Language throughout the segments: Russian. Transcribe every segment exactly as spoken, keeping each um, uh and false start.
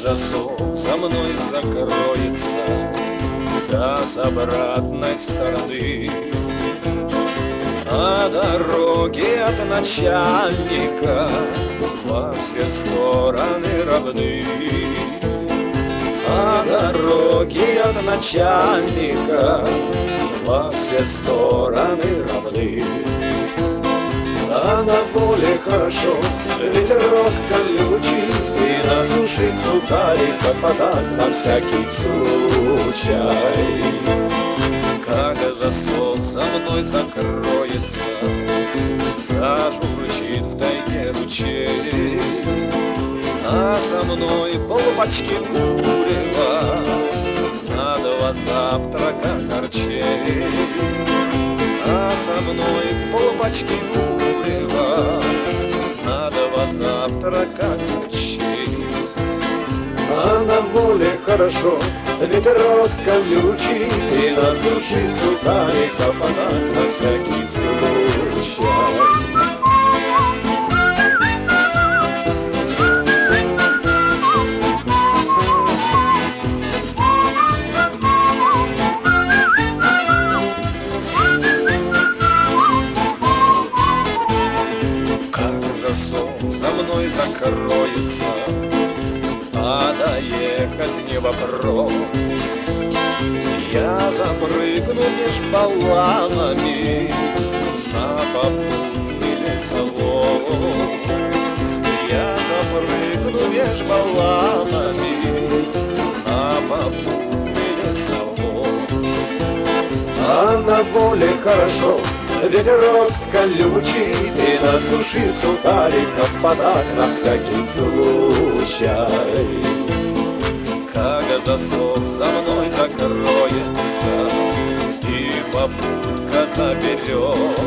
засов за мной закроется, да с обратной стороны. А дороги от начальника во все стороны равны. А дороги от начальника во все стороны равны. А на поле хорошо, ветерок колючий, и насушить сухариков, а так на всякий случай. Как засов за мной закроется, зажурчит в тайге ручей, а со мной полбачки курева на два завтрака харчей. А со мной полбачки курева на два завтрака харчей. А на воле хорошо, ветерок колючий, и насушить сухариков, а так на всякий случай. За мной закроется, а доехать не вопрос. Я запрыгну меж баланами на попутный лесовоз. Я запрыгну меж баланами на попутный лесовоз. А на воле хорошо, ветерок колючий, ты насуши сухариков, а так на всякий случай. Как засов за мной закроется и попутка заберет,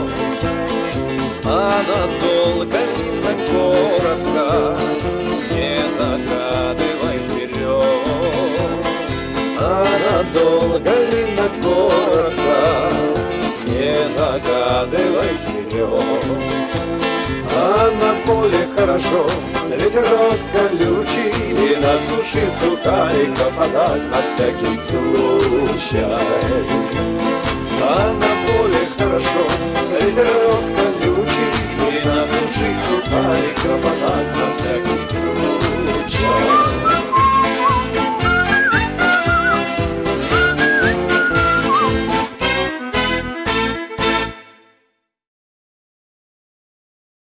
а надолго ли на коротко, не загадывай вперед. А надолго ли на коротко, не загадывай вперед. А на поле хорошо, ветерок колючий, и насуши сухариков, а так на всякий случай. А на поле хорошо, ветерок колючий, и насуши сухариков, а так на всякий случай.